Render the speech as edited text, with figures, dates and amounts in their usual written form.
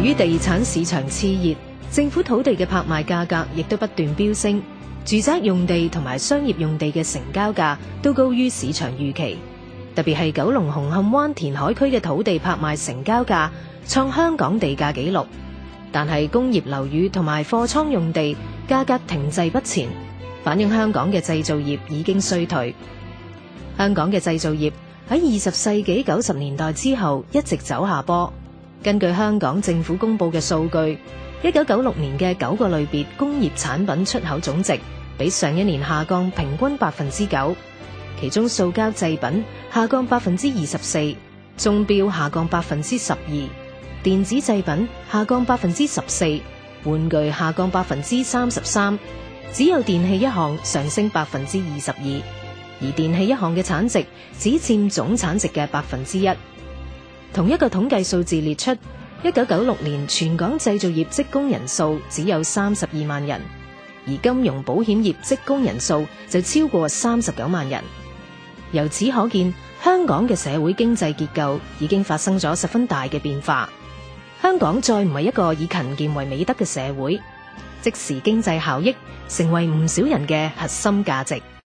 於地產市場熾熱，政府土地嘅拍賣價格亦都不斷飆升，住宅用地同埋商業用地嘅成交價都高於市場預期。特別係九龍紅磡灣填海區嘅土地拍賣成交價創香港地價紀錄，但係工業樓宇同埋貨倉用地價格停滯不前，反映香港嘅製造業已經衰退。香港嘅製造業喺20世紀90年代之後一直走下坡。根據香港政府公布嘅數據，1996年嘅9個類別工業產品出口總值比上一年下降平均 9%， 其中塑膠製品下降 24%， 鐘錶下降 12%， 電子製品下降 14%， 玩具下降 33%， 只有電器一項上升 22%， 而電器一項嘅產值只佔總產值嘅 1%。同一個統計數字列出，1996年全港製造業職工人數只有32萬人，而金融保險業職工人數就超過39萬人。由此可見，香港嘅社會經濟結構已經發生咗十分大嘅變化。香港再唔係一個以勤儉為美德嘅社會，即時經濟效益成為唔少人嘅核心價值。